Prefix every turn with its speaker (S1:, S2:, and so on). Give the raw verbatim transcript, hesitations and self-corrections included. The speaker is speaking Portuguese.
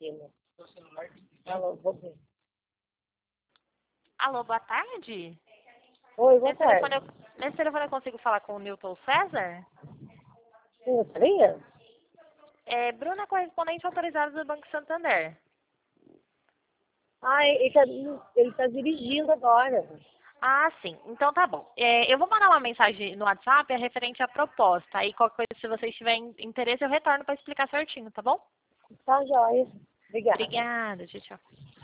S1: cima. Alô, vou ver.
S2: Alô, boa tarde.
S1: Oi, boa
S2: Nesse telefone,
S1: tarde.
S2: eu, nesse telefone eu consigo falar com o Newton César?
S1: Sim, gostaria?
S2: É Bruna, correspondente autorizada do Banco Santander.
S1: Ah, ele tá, ele tá dirigindo agora.
S2: Ah, sim. Então tá bom. É, eu vou mandar uma mensagem no WhatsApp é referente à proposta. Aí qualquer coisa, se vocês tiverem interesse, eu retorno para explicar certinho, tá bom?
S1: Tá, joia. Obrigada.
S2: Obrigada, tchau, tchau.